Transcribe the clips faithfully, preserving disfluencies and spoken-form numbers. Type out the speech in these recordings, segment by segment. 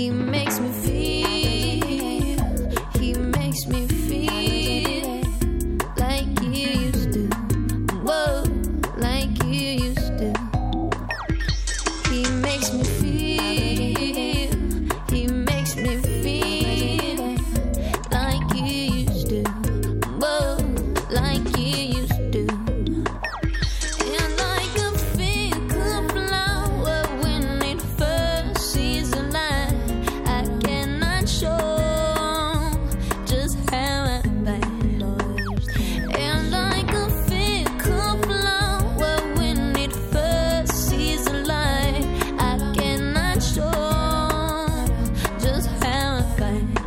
He makes me feel, he makes me feel like he used to. Whoa, like he used to. He makes me feel, he makes me feel like he used to. Whoa, like he used to. And I can feel a flower when it first sees the light. I cannot show just how I feel. And I can feel a flower when it first sees the light. I cannot show just how I feel.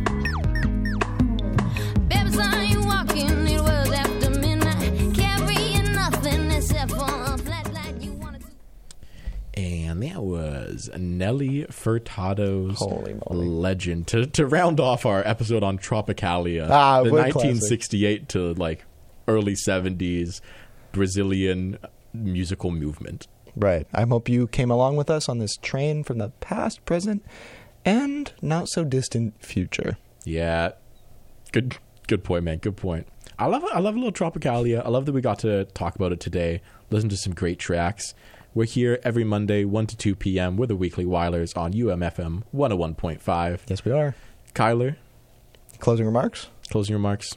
Baby, saw you walking, it was after midnight, carrying nothing except for a flashlight you wanted to. And that was Nelly Furtado's Holy moly. Legend. To to round off our episode on Tropicalia, Ah, the what a nineteen sixty-eight to like early seventies Brazilian musical movement. Right. I hope you came along with us on this train from the past, present, and not so distant future. Yeah, good good point, man. Good point. I love I love a little Tropicalia. I love that we got to talk about it today. Listen to some great tracks. We're here every Monday, one to two p.m. We're the Weekly Weilers on U M F M one oh one point five. Yes, we are. Kyler, Closing remarks? closing remarks.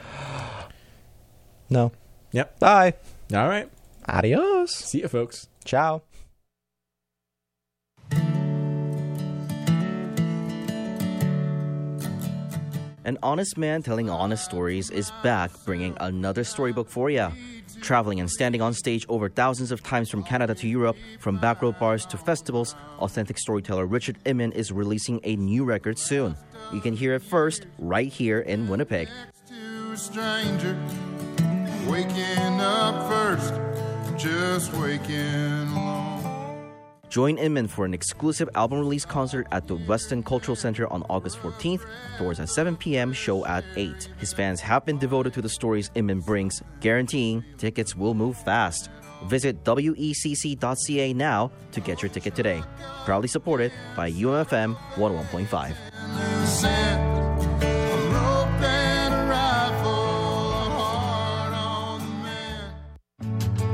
No. Yep. Bye. All right. Adios. See you, folks. Ciao. An honest man telling honest stories is back, bringing another storybook for ya. Traveling and standing on stage over thousands of times from Canada to Europe, from backroad bars to festivals, authentic storyteller Richard Inman is releasing a new record soon. You can hear it first right here in Winnipeg. To a stranger, waking up first, just waking alone. Join Inman for an exclusive album release concert at the Weston Cultural Center on August fourteenth, doors at seven p.m., show at eight. His fans have been devoted to the stories Inman brings, guaranteeing tickets will move fast. Visit W E C C dot C A now to get your ticket today. Proudly supported by U M F M one oh one point five. Sent a rope and a rifle, a heart on the man.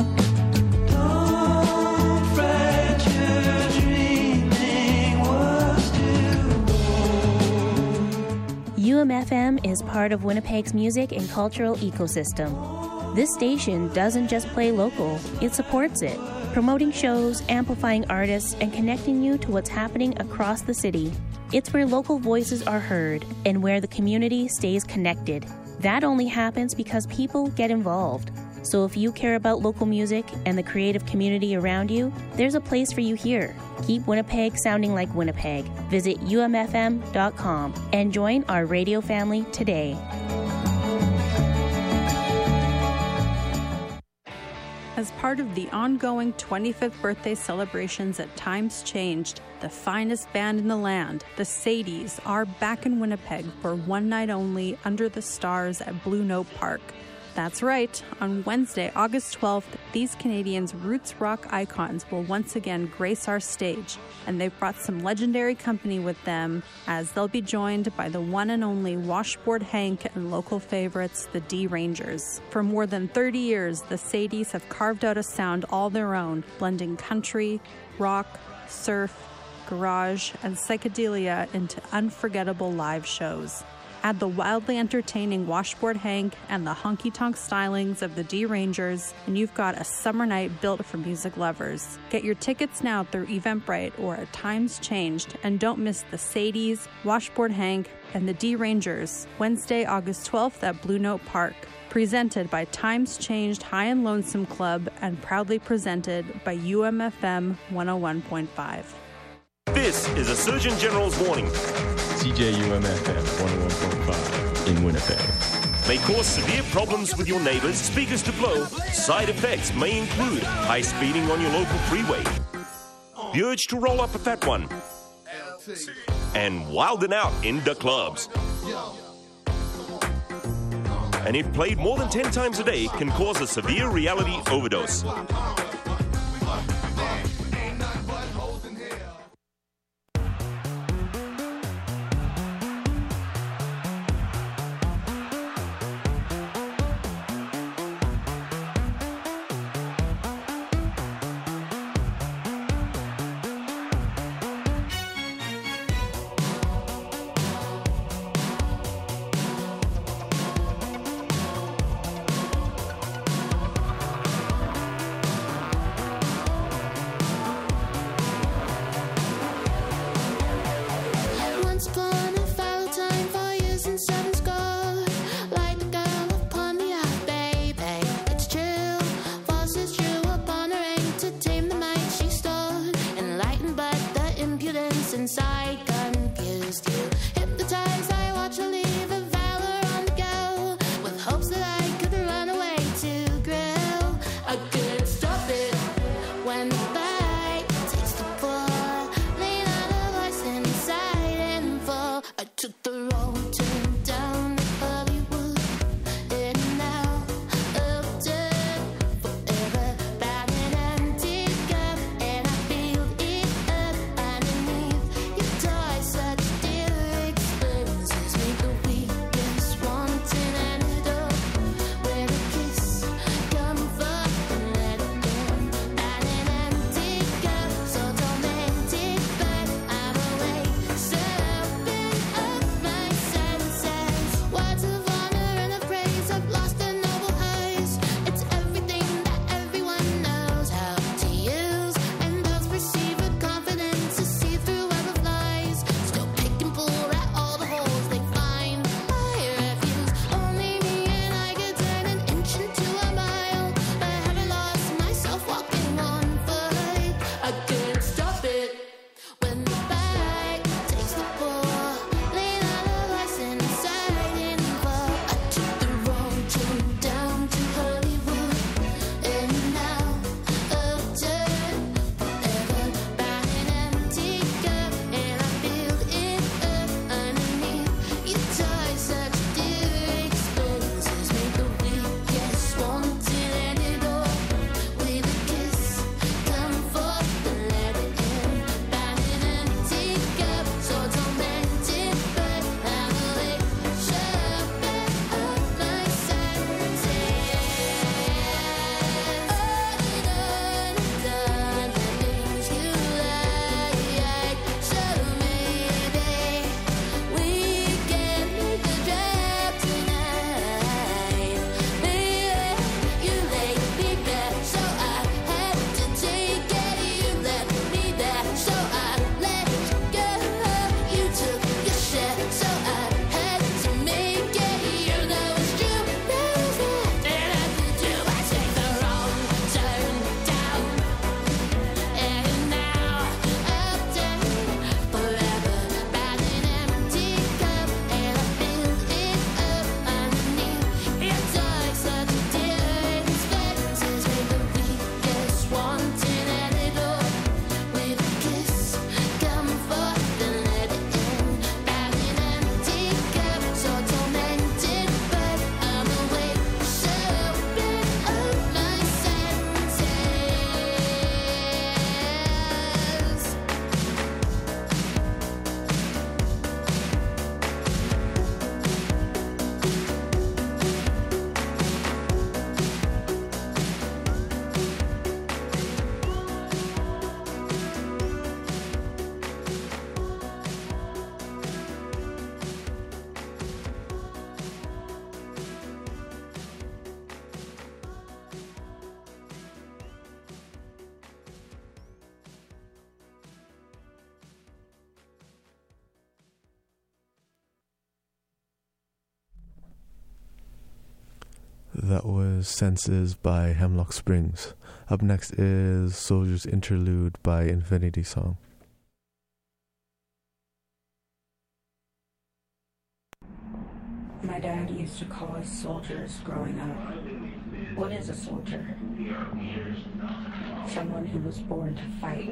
U M F M is part of Winnipeg's music and cultural ecosystem. This station doesn't just play local, it supports it, promoting shows, amplifying artists, and connecting you to what's happening across the city. It's where local voices are heard and where the community stays connected. That only happens because people get involved. So if you care about local music and the creative community around you, there's a place for you here. Keep Winnipeg sounding like Winnipeg. Visit U M F M dot com and join our radio family today. As part of the ongoing twenty-fifth birthday celebrations at Times Changed, the finest band in the land, the Sadies, are back in Winnipeg for one night only under the stars at Blue Note Park. That's right. On Wednesday, August twelfth, these Canadians' roots rock icons will once again grace our stage, and they've brought some legendary company with them as they'll be joined by the one and only Washboard Hank and local favorites, the D Rangers. For more than thirty years, the Sadies have carved out a sound all their own, blending country, rock, surf, garage, and psychedelia into unforgettable live shows. Add the wildly entertaining Washboard Hank and the honky-tonk stylings of the D Rangers, and you've got a summer night built for music lovers. Get your tickets now through Eventbrite or at Times Changed, and don't miss the Sadies, Washboard Hank, and the D Rangers, Wednesday, August twelfth at Blue Note Park. Presented by Times Changed High and Lonesome Club and proudly presented by U M F M one oh one point five. This is a Surgeon General's warning. C J U M F M one oh one point five in Winnipeg. May cause severe problems with your neighbors, speakers to blow. Side effects may include high speeding on your local freeway, the urge to roll up a fat one, and wilding out in the clubs. And if played more than ten times a day, can cause a severe reality overdose. impudence inside confused you. Hypnotized, I watch her leave a valor on the go, with hopes that I could run away to grill. I couldn't stop it when the bite takes the fall. Lean on a voice inside and fall. I took the road, turned down to Hollywood, and now up to forever. Bad and empty cup, and I filled it up underneath your toy. Such dear experiences make the weakest wanting antidote. Where a kiss, comfort, and let it go. Bad and empty cup, so tormented, but I'm awake. Serving up my senses. Words of honor and of praise have lost their noble eyes. It's everything that everyone knows how to use, and those perceive with confidence to see through web of lies. Still pick and pull at all the holes they find. I refuse. Only me and I could turn an inch into a mile. But have I lost myself walking on foot? I can't stop it when the bite takes the ball. Lean on a voice inside and fall. I took the road, turned down to Hollywood, and now up to forever. Bad and empty cup, and I filled it up underneath your toy. Such dear experiences make the weakest wanted antidote. With a kiss, comfort, and let it in. Bad and empty cup, so tormented, but I'm awake. Sharpen up my senses. On and on, the things you like. So maybe we can make the drive tonight. Maybe you laid me there, so I had to take it. You left me there, so I let go. You took your share, so I had to make it. You know it's true, there's nothing I could do. I take the wrong turn down, and now up to forever. Bad and empty cup, and I filled it up underneath your toy. Such dear experiences make the weakest wanted antidote. With a kiss, comfort, then let it in. Bad and empty cup, so tormented, but I'm awake. Sharpen up my senses. That was Senses by Hemlock Springs. Up next is Soldier's Interlude by Infinity Song. My dad used to call us soldiers growing up. What is a soldier? Someone who was born to fight.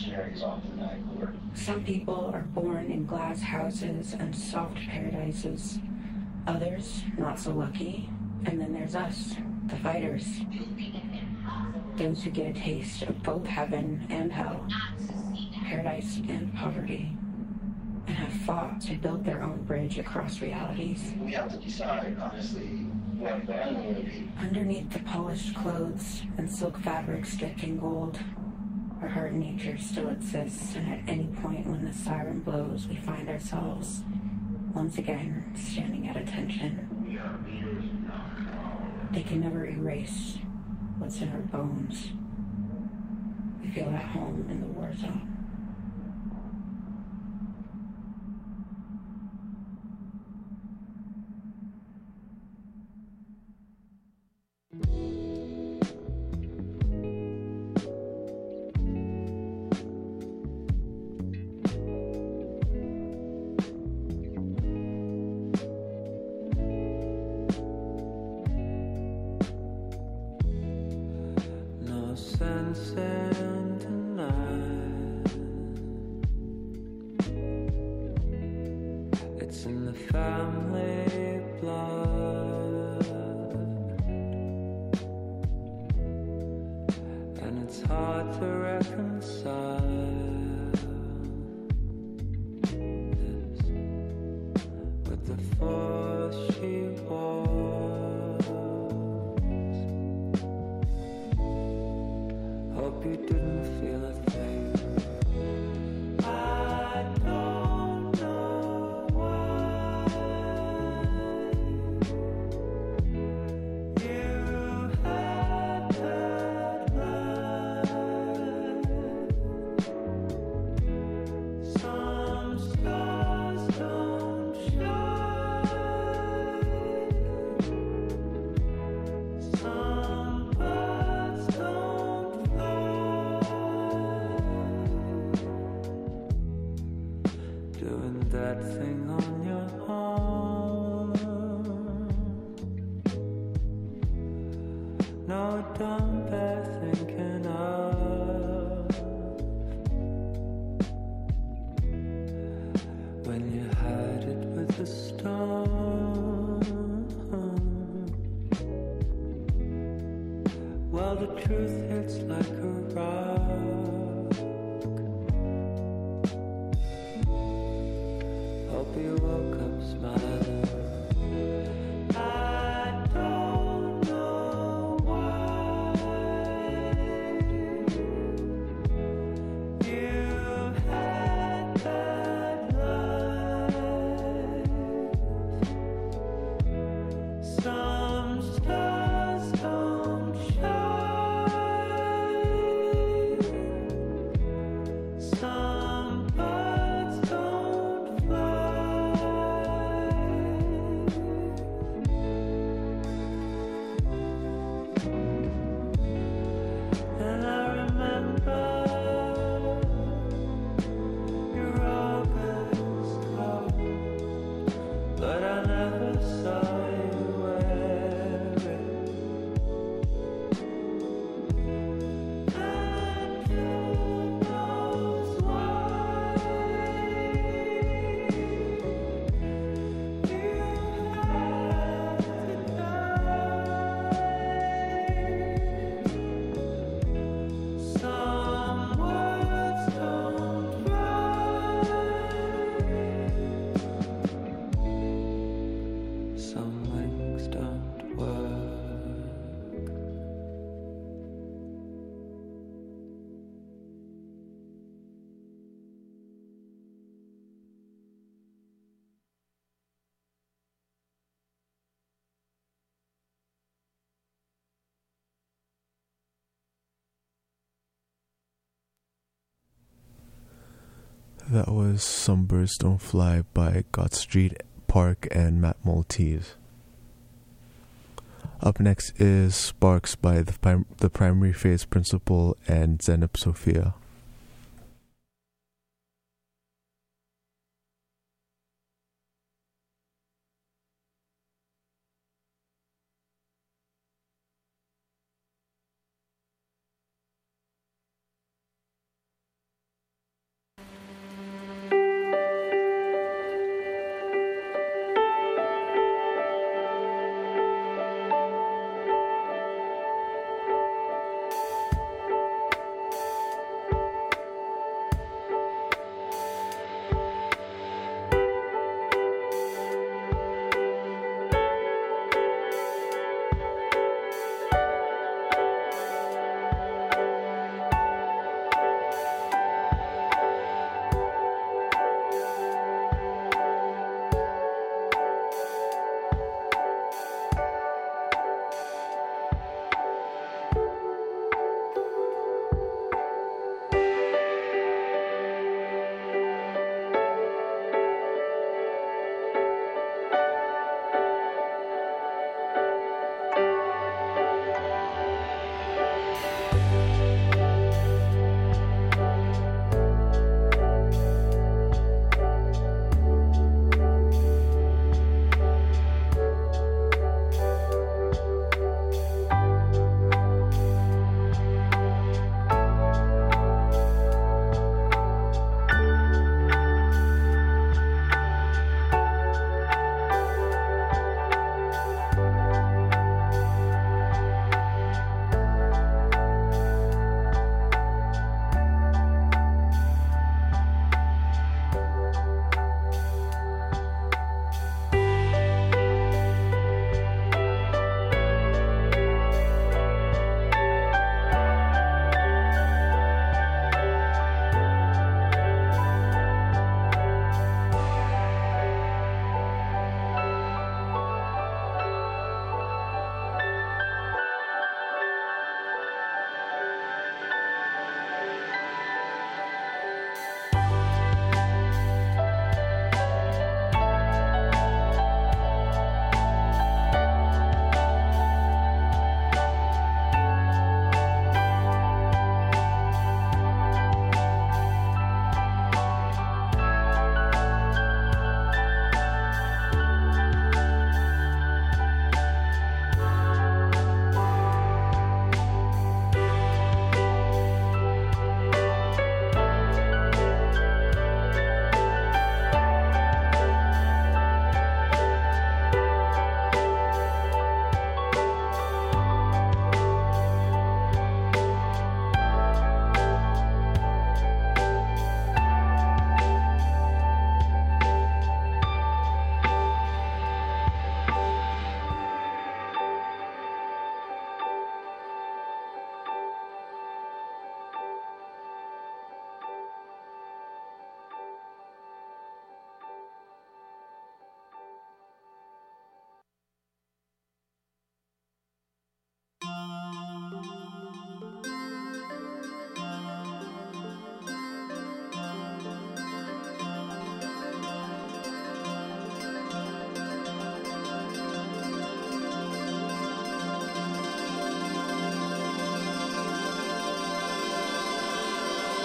Some people are born in glass houses and soft paradises. Others, not so lucky. And then there's us, the fighters. Those who get a taste of both heaven and hell, paradise and poverty, and have fought to build their own bridge across realities. We have to decide, honestly, what band we're going to be. Underneath the polished clothes and silk fabrics dipped in gold, our heart nature still exists, and at any point when the siren blows, we find ourselves once again standing at attention. They can never erase what's in our bones. We feel at home in the war zone. It's in the family blood, and it's hard to reconcile this with the force she was. Hope you didn't feel a thing. I don't know why you had that light. Some stars don't shine, some birds don't fly. Doing that thing on your own. No, don't bear thinking of when you had it with a stone. Well, the truth hits like a rock. Hope you woke up smiling. I don't know why you had that light. Some stars don't shine, some birds don't fly. And I remember your August coat, but I never saw you wear it. And who knows why you had to die. Some words don't rhyme, some wings don't work. That was Some Birds Don't Fly by God Street Park and Matt Maltese. Up next is Sparks by the, prim- the Primary Phase Principal and Zenip Sophia. Thank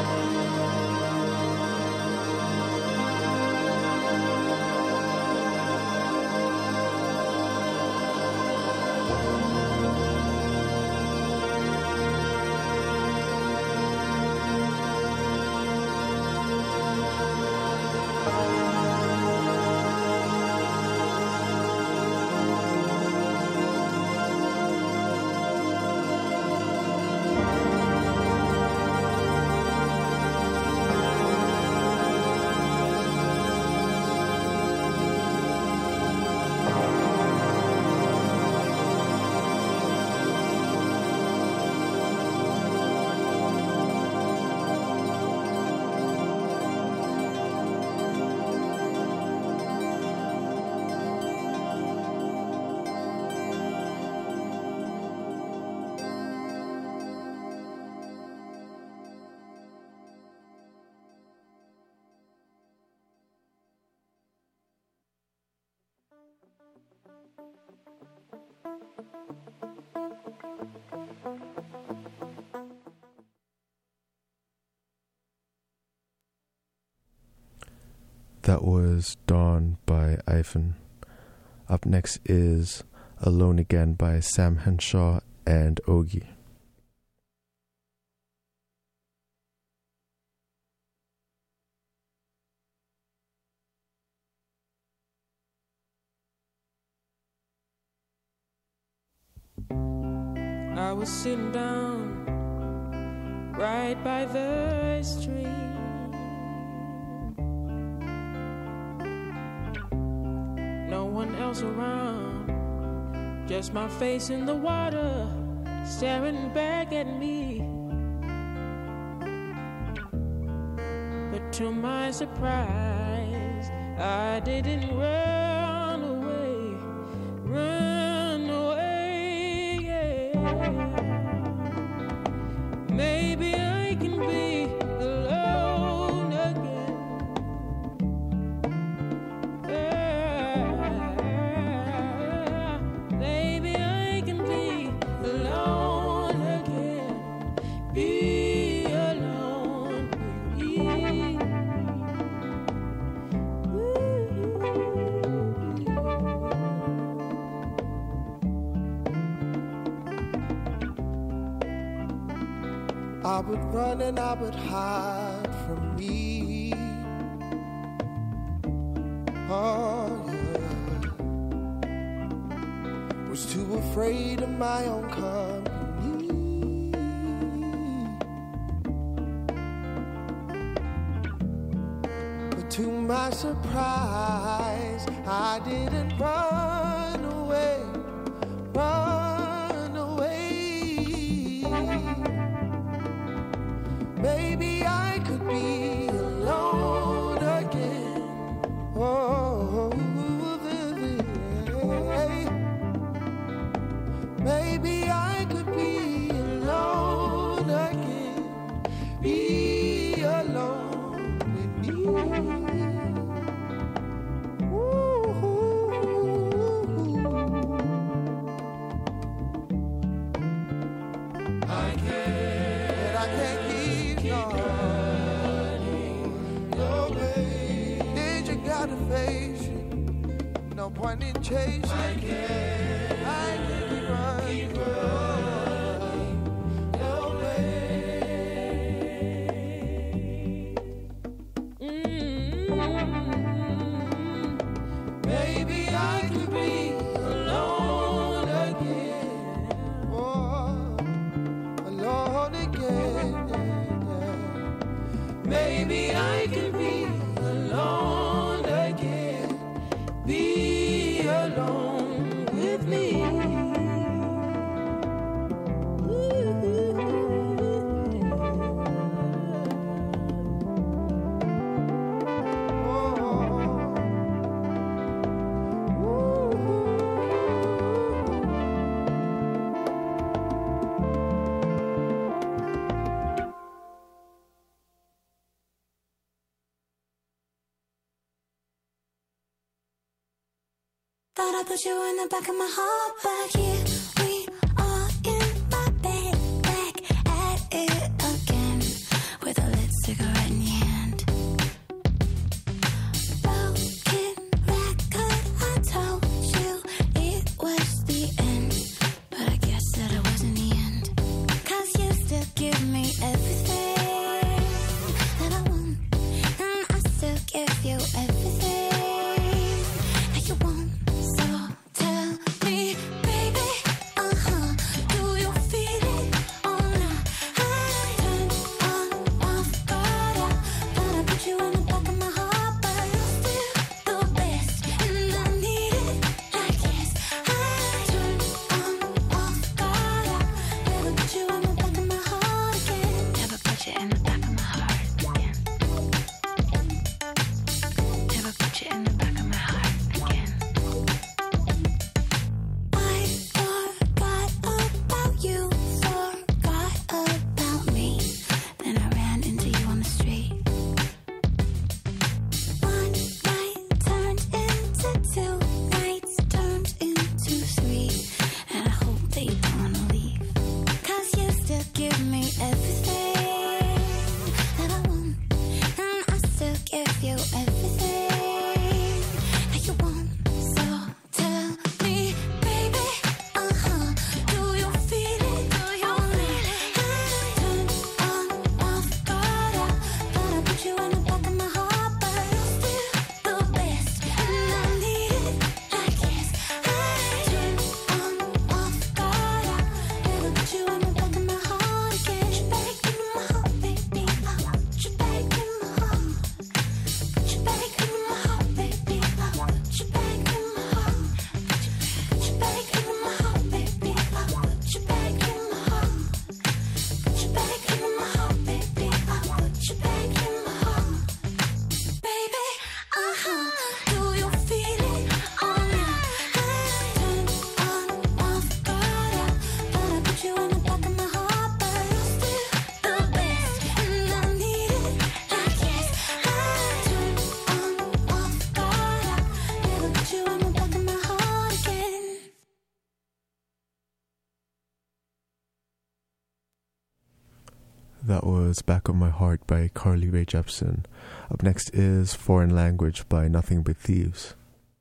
That was Dawn by Ivan. Up next is Alone Again by Sam Henshaw and Ogie. I was sitting down right by the stream. No one else around, just my face in the water, staring back at me. But to my surprise, I didn't run away, run away, yeah. Maybe I can be alone again. Yeah. Maybe I can be alone again. Be alone with me. I would run and I would hide from me. Oh, yeah. Was too afraid of my own company. But to my surprise, I didn't run away, run away. Maybe I could be alone again. Oh, maybe I could be alone again. Be alone with me. I can't, I can't keep running. No way. Did you gotta face it? No point in chasing. I can't, I can't keep running. Keep running. No way. Mm-hmm. Maybe I could be alone again. Oh, alone again. Maybe I could be alone again. Be alone with me. Thought I put you in the back of my heart, but here we are in my bed, back at it again, with our lips That was Back of My Heart by Carly Rae Jepsen. Up next is Foreign Language by Nothing But Thieves.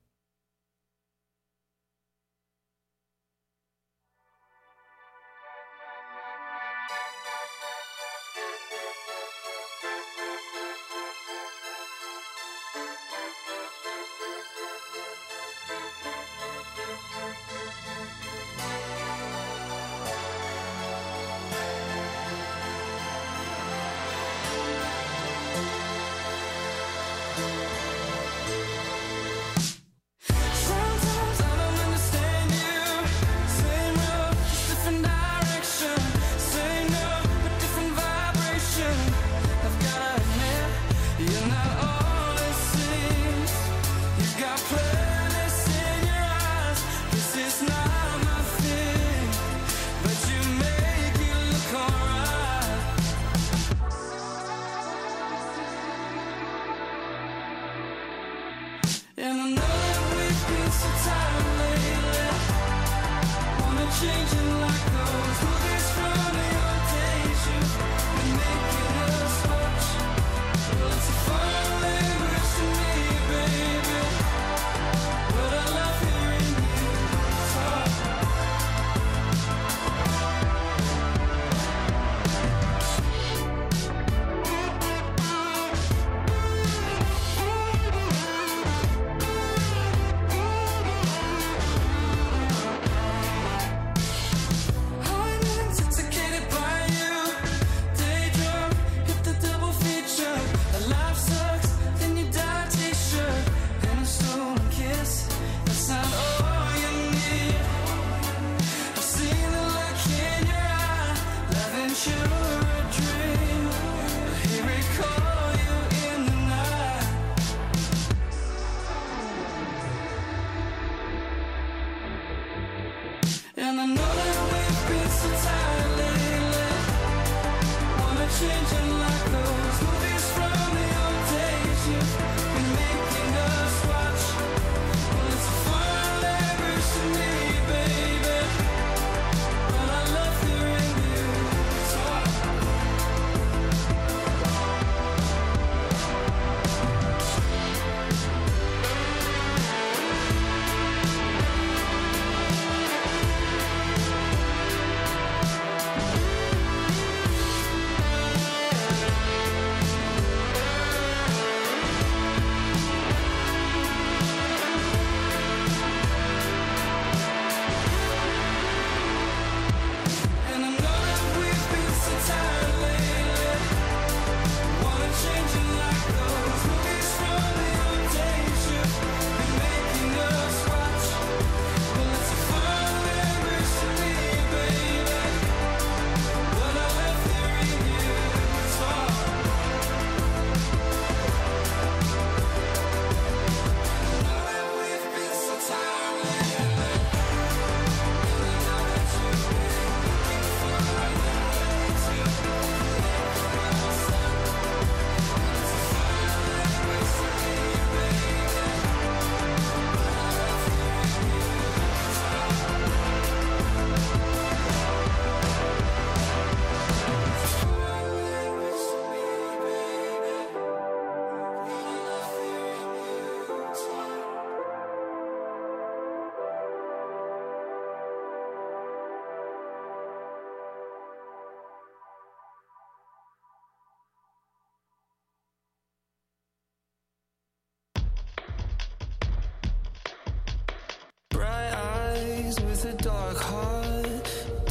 A dark heart,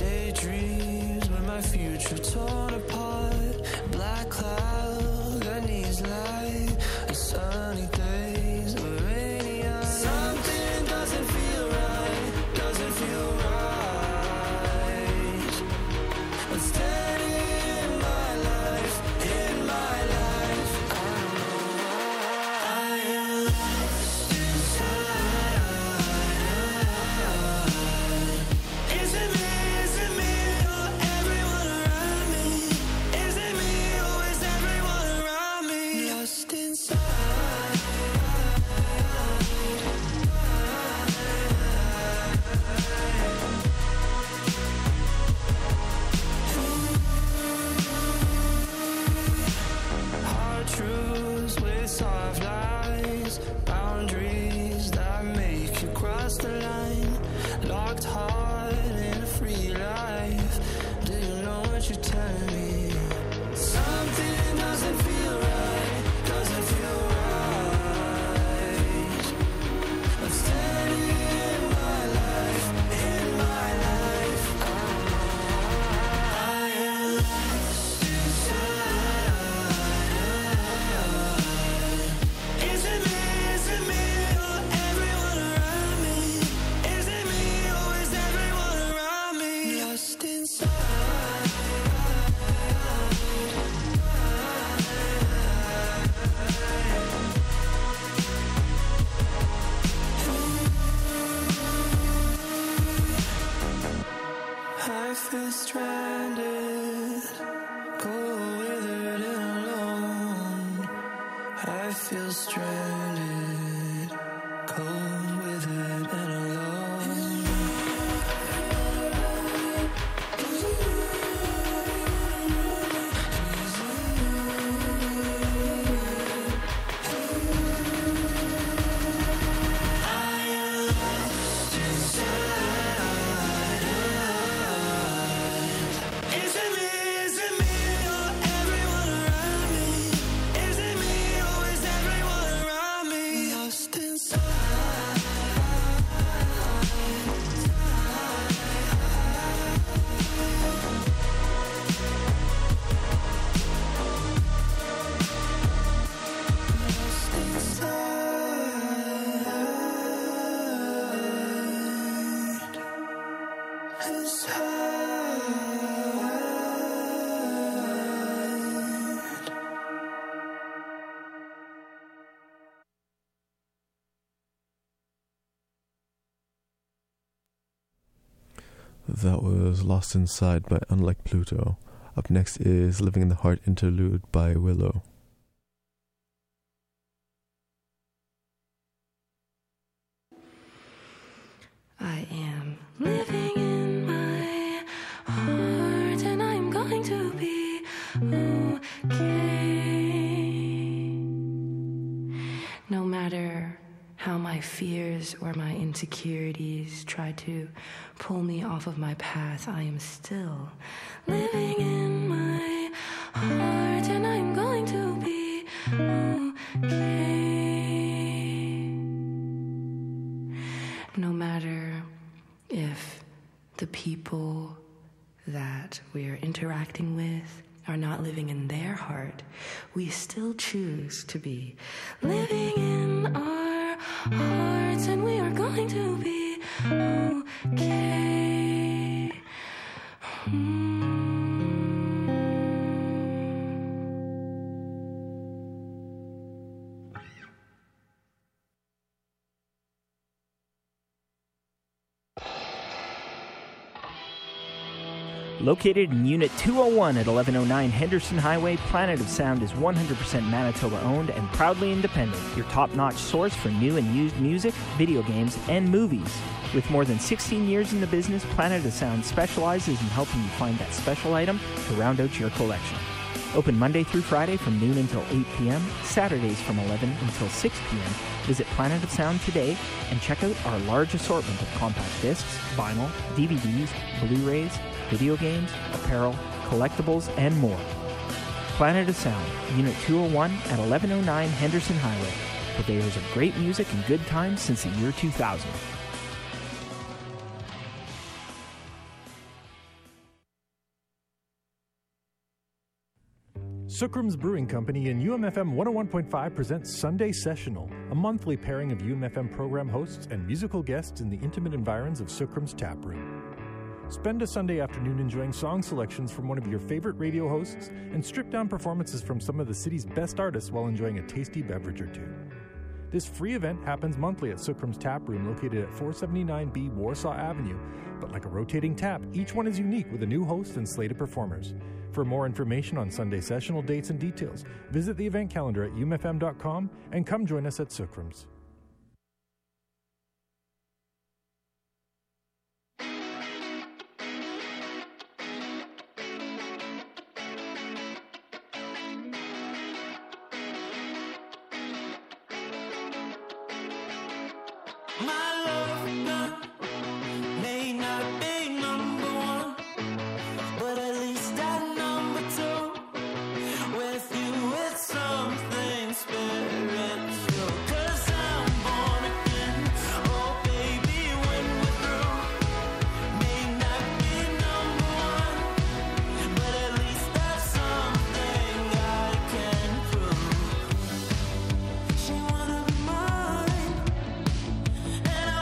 daydreams when my future torn apart. Black cloud that needs light, a sunny days with rainy eyes. Something doesn't feel right, doesn't feel right. But steady in my life, in my life, I don't know why I am lost inside. Is it me, is it me, or everyone around me? silent, cold, withered, and alone. I am lost inside. Is it me? Is it me? Or everyone around me? Is it me? Or is everyone around me lost inside? Lost inside. Inside. That was Lost Inside by Unlike Pluto. Up next is Living in the Heart Interlude by Willow. I am living in my heart, and I'm going to be okay. No matter how my fears or my insecurities try to pull me off of my path, I am still living in my heart, and I'm going to be okay. No matter if the people that we're interacting with are not living in their heart, we still choose to be living in our hearts, and we are going to be okay. Hmm. Located in Unit two oh one at eleven oh nine Henderson Highway, Planet of Sound is one hundred percent Manitoba-owned and proudly independent, your top-notch source for new and used music, video games, and movies. With more than sixteen years in the business, Planet of Sound specializes in helping you find that special item to round out your collection. Open Monday through Friday from noon until eight p.m., Saturdays from eleven until six p.m. Visit Planet of Sound today and check out our large assortment of compact discs, vinyl, D V Ds, Blu-rays, video games, apparel, collectibles, and more. Planet of Sound, Unit two oh one at eleven oh nine Henderson Highway. Purveyors of great music and good times since the year two thousand. Sookrum's Brewing Company and U M F M one oh one point five presents Sunday Sessional, a monthly pairing of U M F M program hosts and musical guests in the intimate environs of Sookrum's Tap Room. Spend a Sunday afternoon enjoying song selections from one of your favorite radio hosts and stripped-down performances from some of the city's best artists while enjoying a tasty beverage or two. This free event happens monthly at Sookrum's Tap Room located at four seventy-nine B Warsaw Avenue, but like a rotating tap, each one is unique with a new host and slate of performers. For more information on Sunday sessional dates and details, visit the event calendar at u m f m dot com and come join us at Sookrum's. My love may not be number one, but at least at number two, with you it's something spiritual. 'Cause I'm born again, oh baby, when we're through, may not be number one, but at least that's something I can prove. She wanna be mine, and I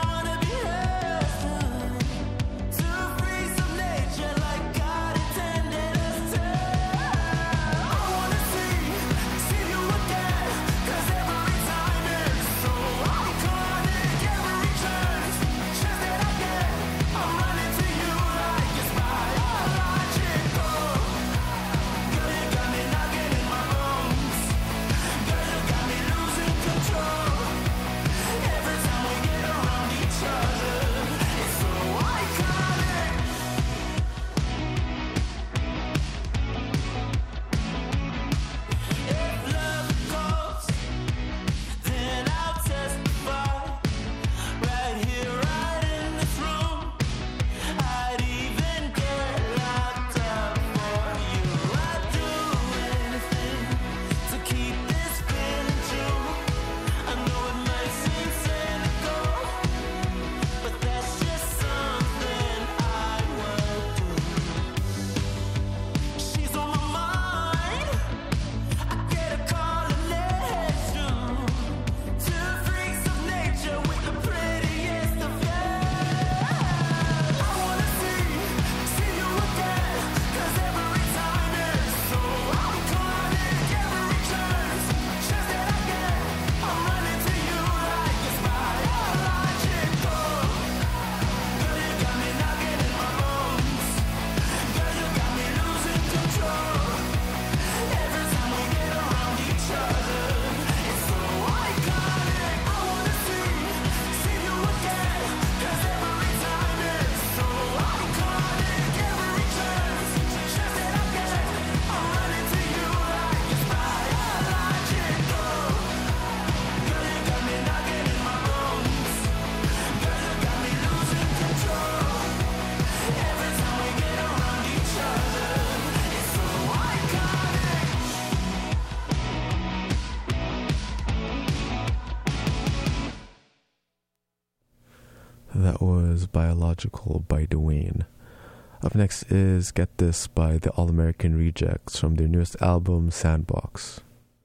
That was Biological by Dwayne. Up next is Get This by the All American Rejects from their newest album, Sandbox.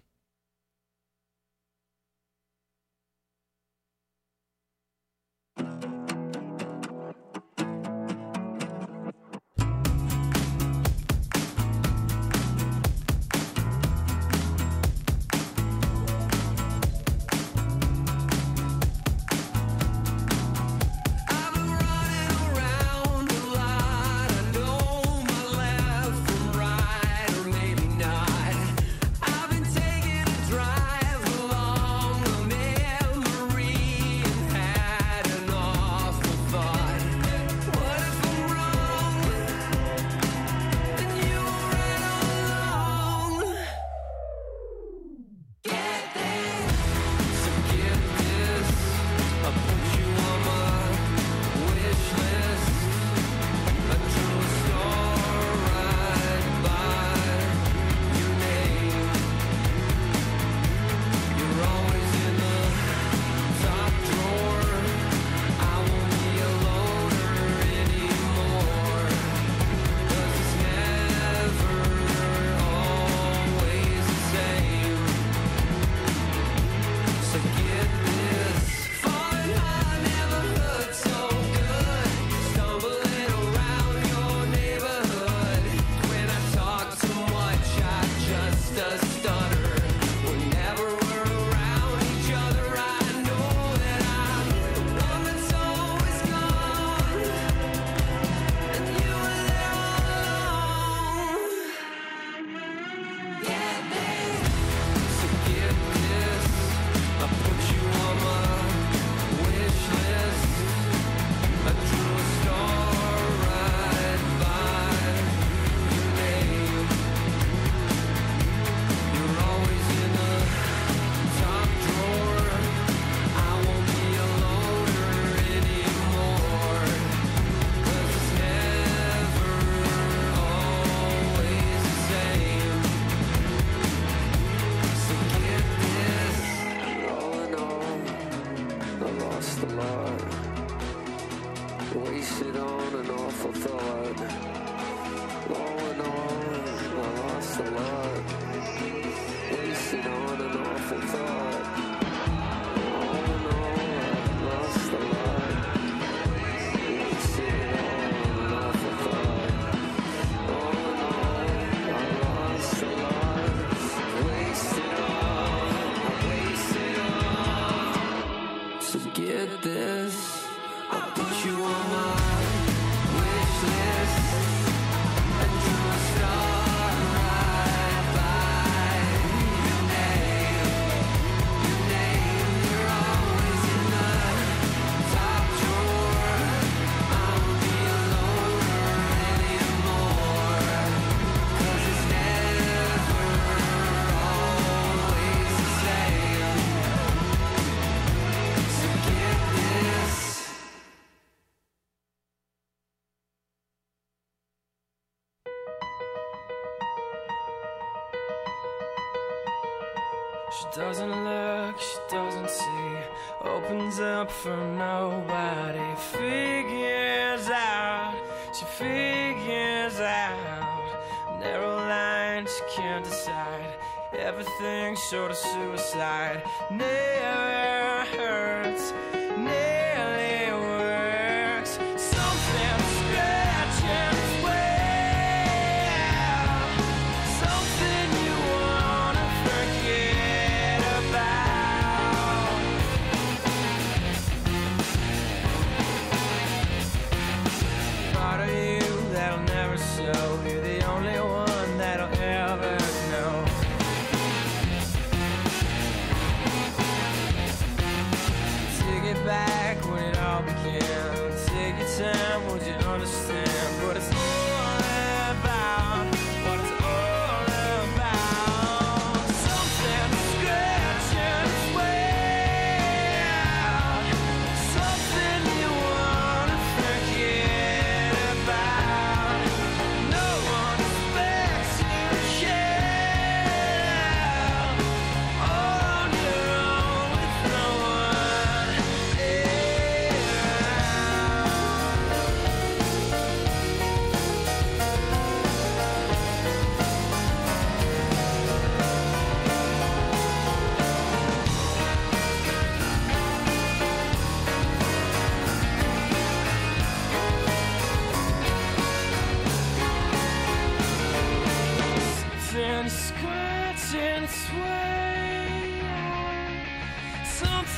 She doesn't look, she doesn't see, opens up for nobody, figures out, she figures out, narrow line, she can't decide, everything's short of suicide, never hurts, nearly works, something scratching its way out, something you wanna forget about. Part of you that'll never show, you're the only one that'll ever know. Take it back when it all began. Take your time, would you understand what it's all about? What it's all about. Something scratching its way out. Something you wanna forget about. No one expects you to care. All on your own with no one around.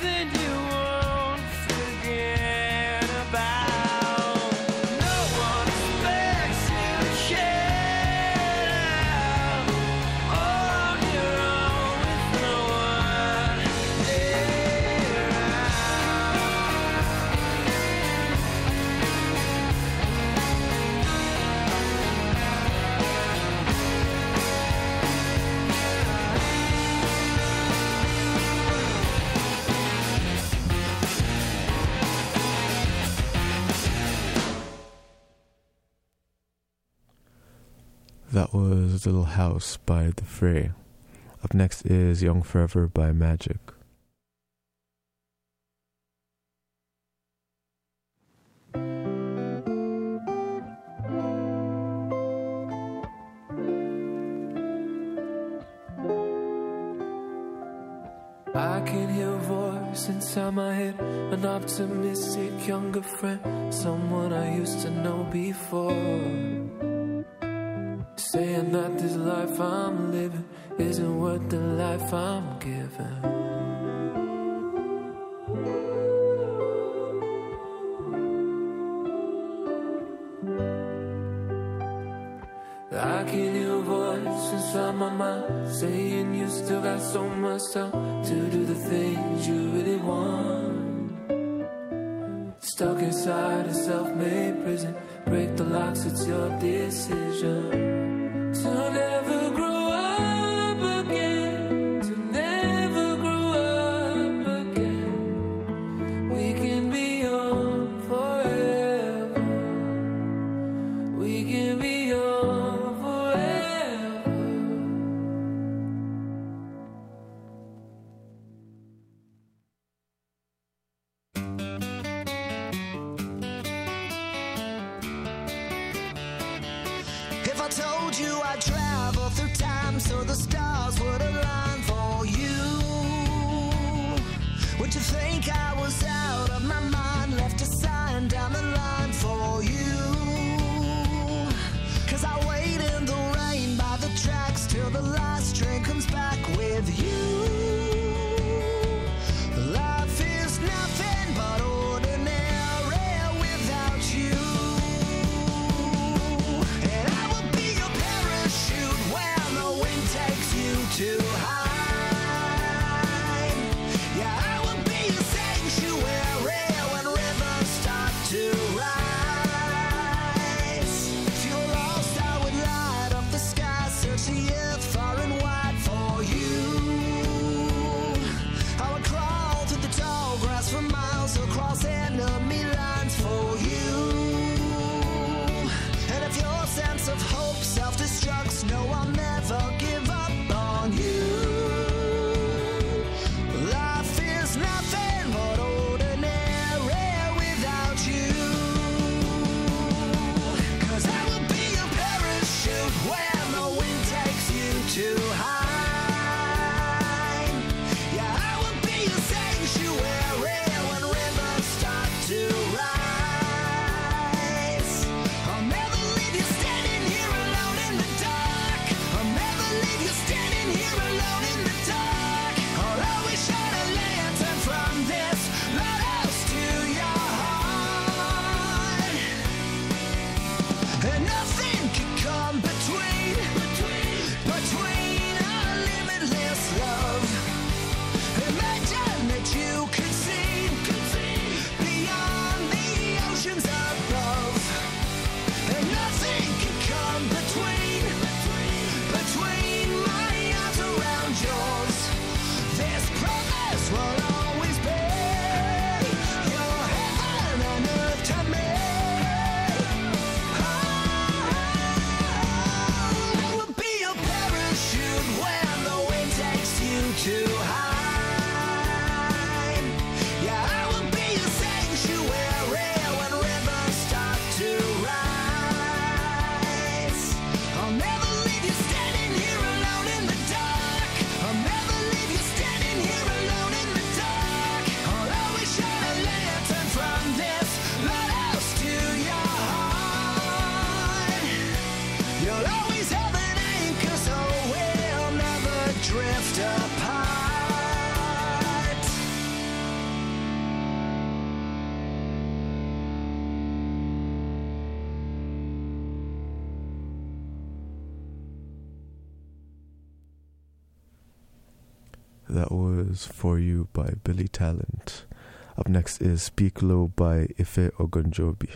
something you won't forget about. No one expects you to share out all on your own with no one there That was Little House by The Fray. Up next is Young Forever by Magic. I can hear a voice inside my head, an optimistic younger friend, someone I used to know before, saying that this life I'm living isn't worth the life I'm giving. I can hear a voice inside my mind saying you still got so much time to do the things you really want. Stuck inside a self-made prison, break the locks, it's your decision to never grow up again, to never grow up again. We can be young forever, we can be young forever. If I told you I'd travel through time so the stars would align for you, would you think I was out of my mind, left a sign down the line for you? Cause I wait in the rain by the tracks till the last train comes back with you. Life is nothing but ordinary without you. And I will be your parachute when the wind takes you too high. Yeah, I will be your sanctuary when rivers start to rise. If you're lost, I would light up the sky, search the earth far and wide for you. I would crawl through the tall grass for miles across enemy lines for you. And if your sense of hope self-destructs, no, I'll never give up on you. Life is nothing but ordinary without you. Cause I will be your parachute when the wind takes you too high. Yeah, I will be your sanctuary when That was For You by Billy Talent. Up next is Speak Low by Ife Ogunjobi.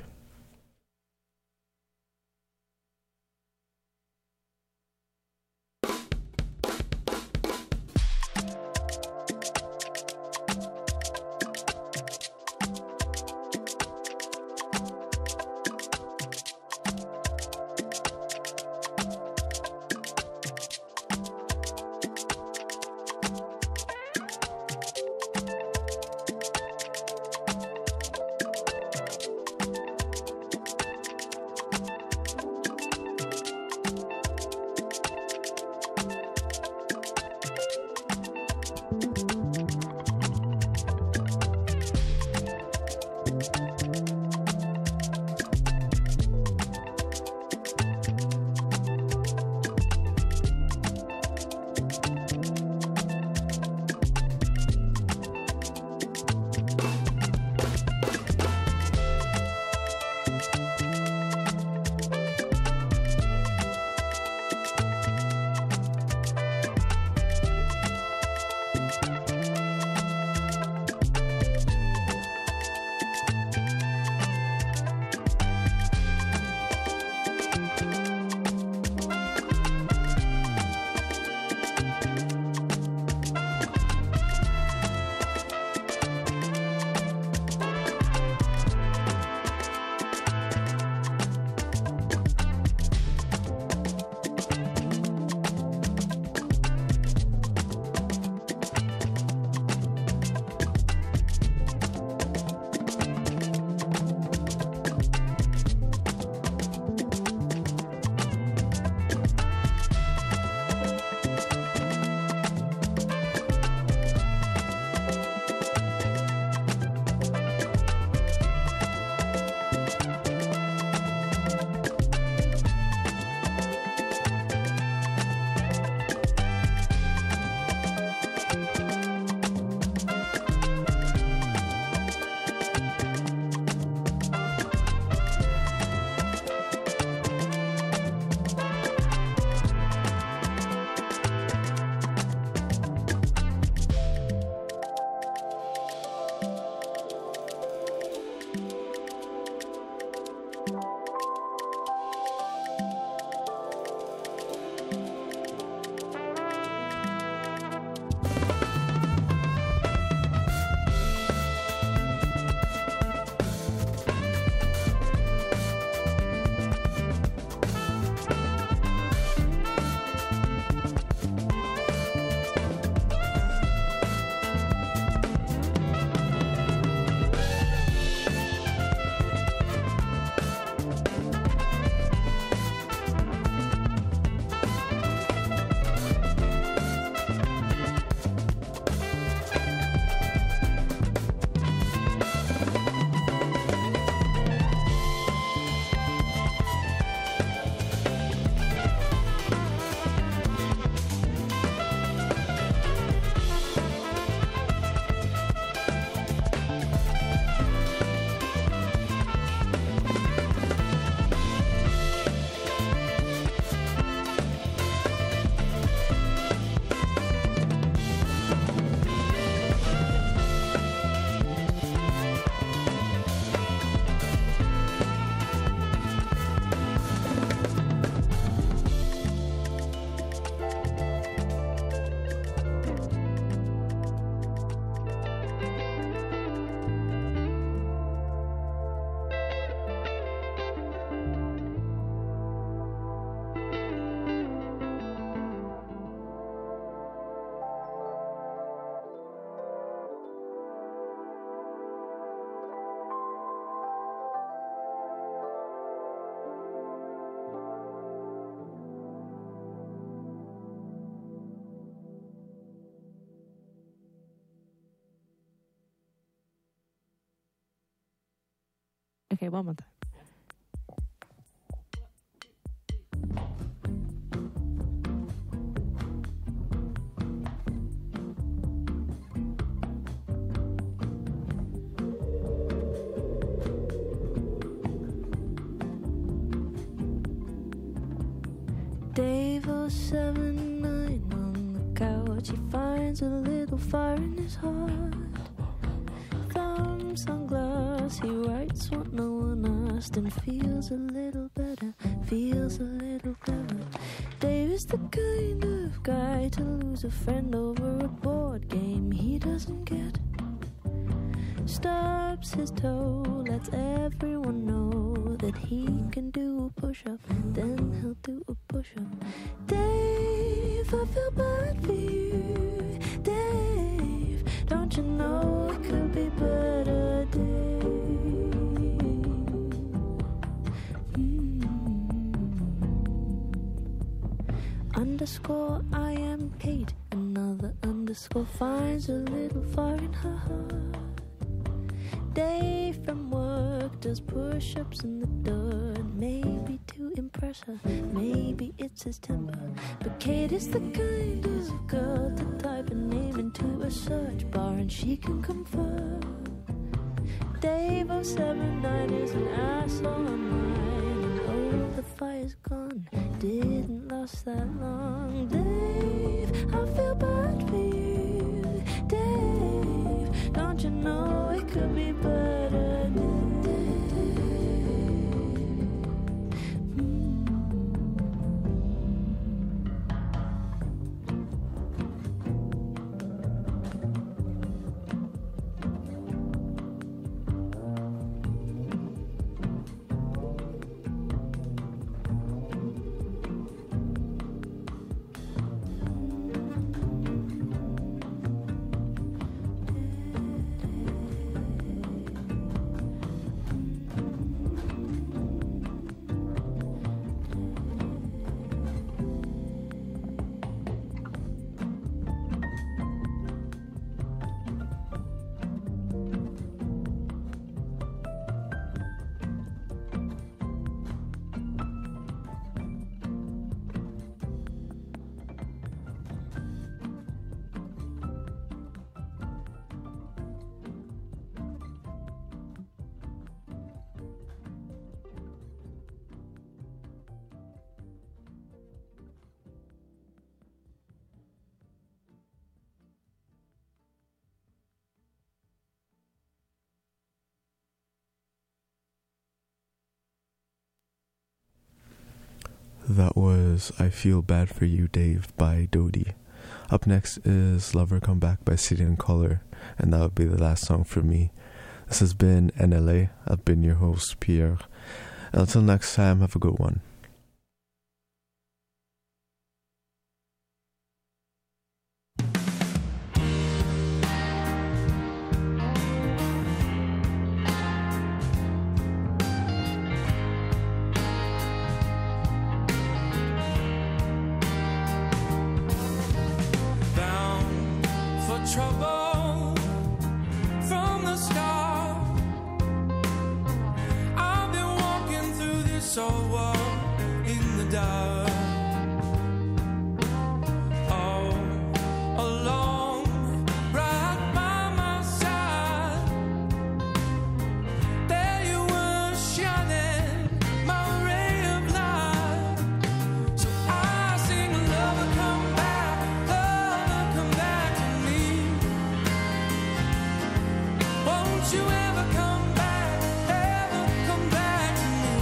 Okay, one more time. Dave oh seven nine on the couch but she finds a little fire in his heart. Thumb sunglass, he writes what no one asked and feels a little better, feels a little clever. Dave is the kind of guy to lose a friend over a board game he doesn't get. Stubs his toe, lets everyone know that he can do a push-up, then he'll do a push-up. Dave, I feel bad for you. Dave, don't you know it could be better, Dave? Mm. Underscore I am Kate, another underscore finds a little fire in her heart. Dave from work does push-ups in the dirt, maybe to impress her, maybe it's his temper. But Kate is the kind of girl to type a name into a search bar and she can confirm. Dave oh seven nine is an asshole on mine, and oh, the fire's gone, didn't last that long. Dave, I feel bad for you. Dave, don't you know it could be better, Dave? That was I Feel Bad For You, Dave by Dodie. Up next is Lover Come Back by City and Color, and that would be the last song for me. This has been N L A. I've been your host, Pierre. And until next time, have a good one. Trouble from the start. I've been walking through this old wall in the dark. All alone, right by my side. There you were, shining my ray of light. So I sing, lover, come back, lover, come back to me. Won't you ever come back, ever come back to me?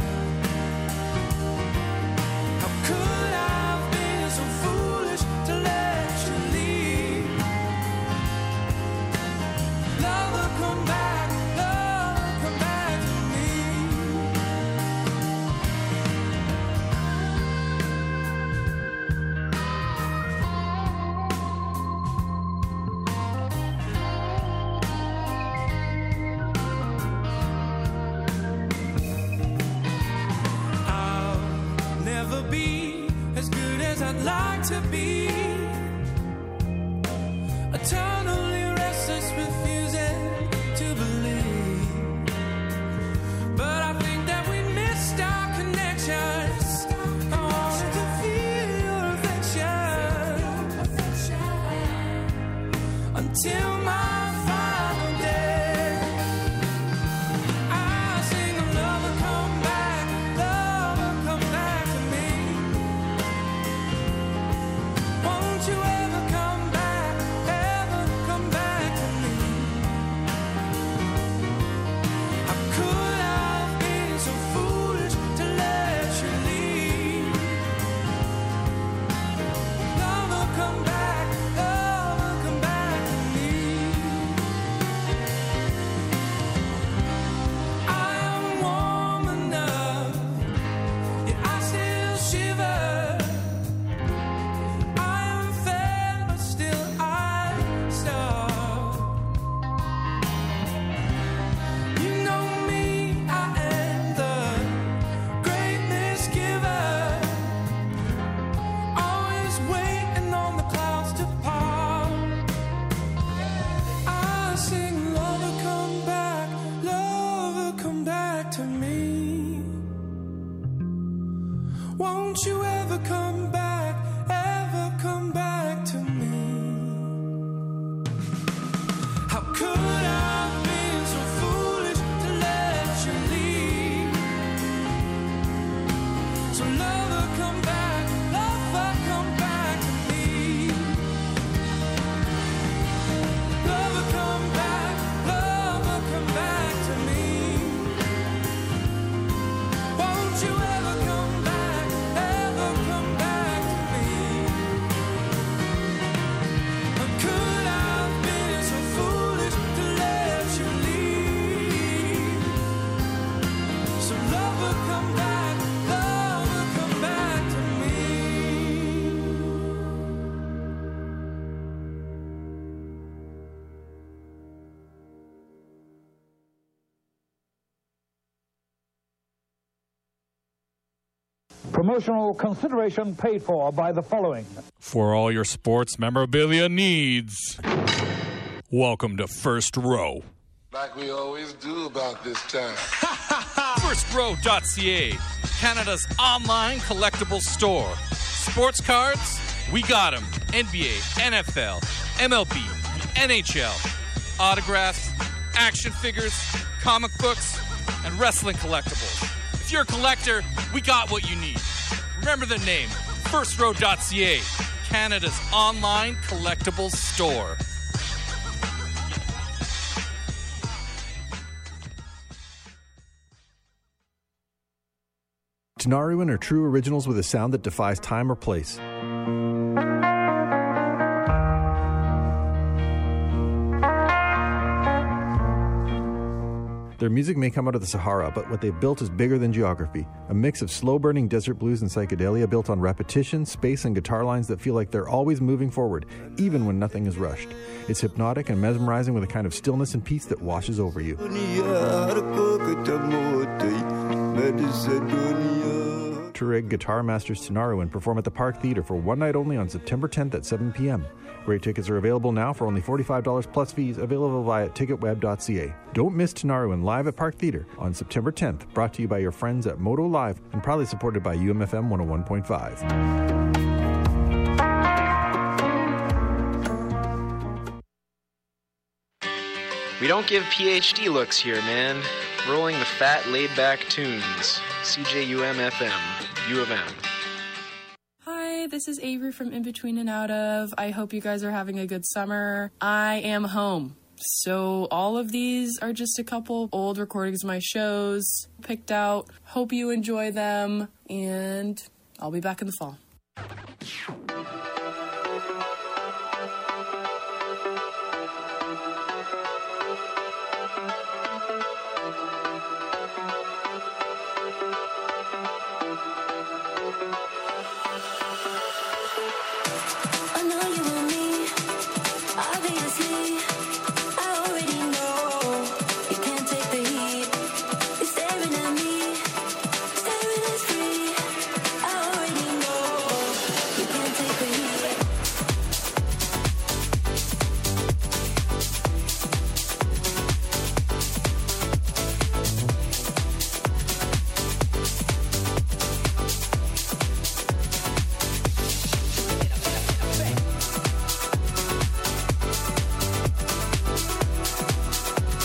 How could I have been so foolish to let you leave? Lover, come back, lover, come back to me. I'll never be as good as I'd like to be. Eternally restless, refusing to believe. But I think that we missed our connection. I wanted to feel your affection until my final day. I sing, lover, come back, lover, come back to me. Won't you ever come back, ever come back to me? How could I have been so foolish to let you leave? So lover, come back, lover, come back to me. Lover, come back, lover, come back to me. Won't you ever come back, ever come back to me? How could I have been so foolish to let you leave? So lover, come back, lover, come back to me. Promotional consideration paid for by the following. For all your sports memorabilia needs, welcome to First Row. Like we always do about this time. first row dot c a, Canada's online collectible store. Sports cards, we got them. N B A, N F L, M L B, N H L. Autographs, action figures, comic books, and wrestling collectibles. If you're a collector, we got what you need. Remember the name, first row dot c a, Canada's online collectibles store. Tenariwan are true originals with a sound that defies time or place. Their music may come out of the Sahara, but what they've built is bigger than geography. A mix of slow-burning desert blues and psychedelia built on repetition, space, and guitar lines that feel like they're always moving forward, even when nothing is rushed. It's hypnotic and mesmerizing with a kind of stillness and peace that washes over you. Tureg Guitar Masters Tenariwan perform at the Park Theatre for one night only on September tenth at seven p.m. Great tickets are available now for only forty-five dollars plus fees, available via ticket web dot c a. Don't miss Tenariwan live at Park Theatre on September tenth, brought to you by your friends at Moto Live and proudly supported by U M F M one oh one point five. We don't give P H D looks here, man. Rolling the fat, laid-back tunes. C J U M F M, U of M. Hi, this is Avery from In Between and Out Of. I hope you guys are having a good summer. I am home. So all of these are just a couple old recordings of my shows picked out. Hope you enjoy them, and I'll be back in the fall.